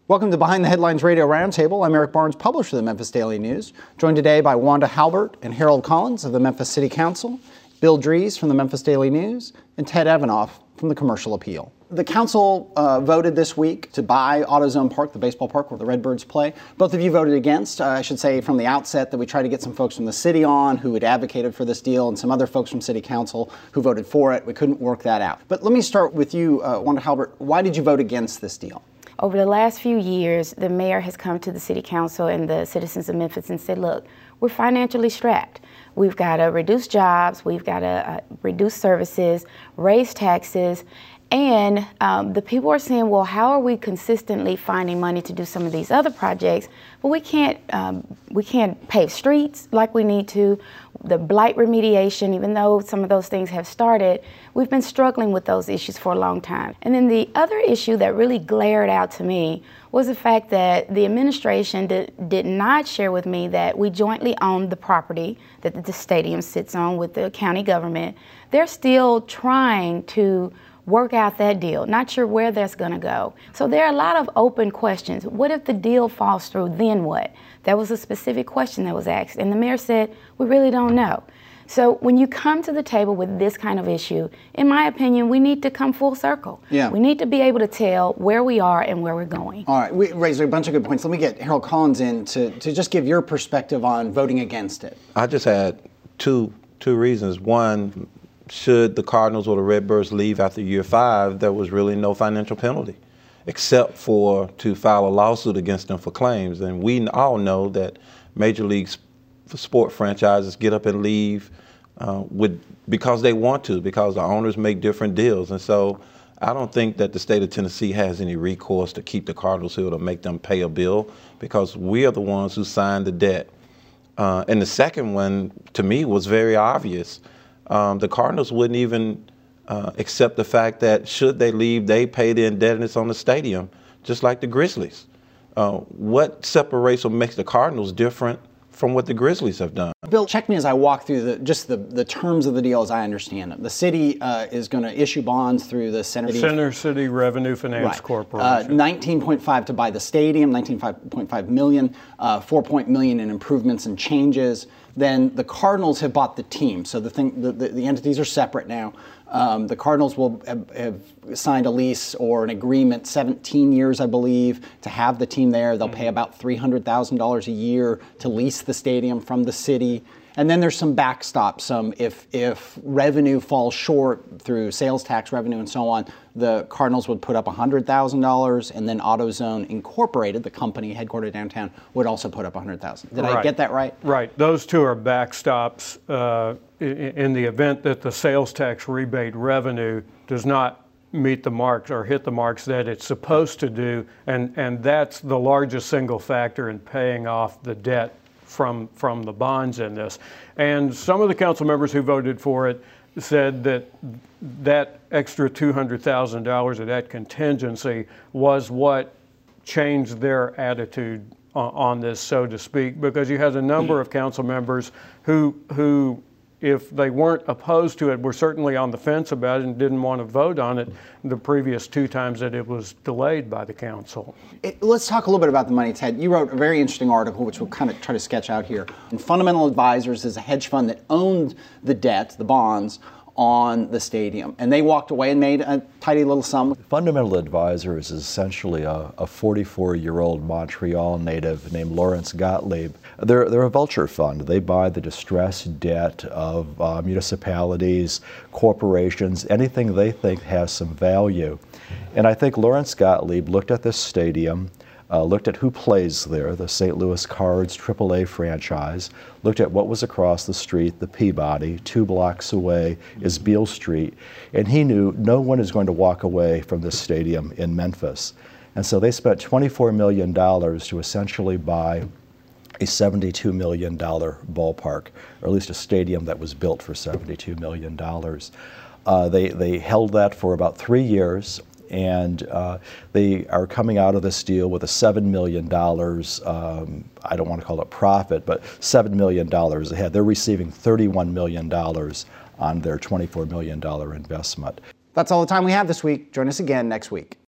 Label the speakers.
Speaker 1: Welcome to Behind the Headlines Radio Roundtable. I'm Eric Barnes, publisher of the Memphis Daily News, joined today by Wanda Halbert and Harold Collins of the Memphis City Council, Bill Dries from the Memphis Daily News, and Ted Evanoff from the Commercial Appeal. The council voted this week to buy AutoZone Park, the baseball park where the Redbirds play. Both of you voted against. I should say from the outset that we tried to get some folks from the city on who had advocated for this deal and some other folks from City Council who voted for it. We couldn't work that out. But let me start with you, Wanda Halbert. Why did you vote against this deal?
Speaker 2: Over the last few years, the mayor has come to the City Council and the citizens of Memphis and said, look, we're financially strapped. We've got to reduce jobs, we've got to reduce services, raise taxes, and the people are saying, well, how are we consistently finding money to do some of these other projects, but we can't pave streets like we need to. The blight remediation, even though some of those things have started, we've been struggling with those issues for a long time. And then the other issue that really glared out to me was the fact that the administration did not share with me that we jointly own the property that the stadium sits on with the county government. They're still trying to work out that deal, not sure where that's going to go. So there are a lot of open questions. What if the deal falls through, then what? That was a specific question that was asked, and the mayor said, we really don't know. So when you come to the table with this kind of issue, in my opinion, we need to come full circle.
Speaker 1: Yeah.
Speaker 2: We need to be able to tell where we are and where we're going.
Speaker 1: All right, we raised a bunch of good points. Let me get Harold Collins in to just give your perspective on voting against it.
Speaker 3: I just had two reasons. One, should the Cardinals or the Redbirds leave after year 5, there was really no financial penalty, except for to file a lawsuit against them for claims. And we all know that Major League sport franchises get up and leave because they want to, because the owners make different deals. And so I don't think that the state of Tennessee has any recourse to keep the Cardinals here to make them pay a bill, because we are the ones who signed the debt. And the second one, to me, was very obvious. The Cardinals wouldn't even accept the fact that should they leave, they pay the indebtedness on the stadium, just like the Grizzlies. What separates or makes the Cardinals different from what the Grizzlies have done?
Speaker 1: Bill, check me as I walk through the terms of the deal as I understand them. The city is going to issue bonds through the
Speaker 4: Center City Revenue Finance Corporation.
Speaker 1: 19.5 to buy the stadium, 19.5 million, 4 million in improvements and changes. Then the Cardinals have bought the team, so the entities are separate now. The Cardinals will have signed a lease or an agreement, 17 years, I believe, to have the team there. They'll pay about $300,000 a year to lease the stadium from the city. And then there's some backstop, if revenue falls short through sales tax revenue and so on, the Cardinals would put up $100,000, and then AutoZone Incorporated, the company headquartered downtown, would also put up $100,000. Did I get that right?
Speaker 4: Right. Those two are backstops in the event that the sales tax rebate revenue does not meet the marks or hit the marks that it's supposed to do, and that's the largest single factor in paying off the debt from the bonds in this. And some of the council members who voted for it said that extra $200,000 of that contingency was what changed their attitude on this, so to speak, because you had a number of council members who if they weren't opposed to it, were certainly on the fence about it and didn't want to vote on it the previous 2 times that it was delayed by the council.
Speaker 1: Let's talk a little bit about the money, Ted. You wrote a very interesting article, which we'll kind of try to sketch out here. And Fundamental Advisors is a hedge fund that owned the debt, the bonds, on the stadium. And they walked away and made a tidy little sum.
Speaker 5: Fundamental Advisors is essentially a 44-year-old Montreal native named Lawrence Gottlieb. They're a vulture fund. They buy the distressed debt of municipalities, corporations, anything they think has some value. And I think Lawrence Gottlieb looked at this stadium, looked at who plays there, the St. Louis Cards AAA franchise, looked at what was across the street, the Peabody. 2 blocks away is Beale Street, and he knew no one is going to walk away from this stadium in Memphis. And so they spent $24 million to essentially buy a $72 million ballpark, or at least a stadium that was built for $72 million. They held that for about 3 years. And they are coming out of this deal with a $7 million, I don't want to call it profit, but $7 million ahead. They're receiving $31 million on their $24 million investment.
Speaker 1: That's all the time we have this week. Join us again next week.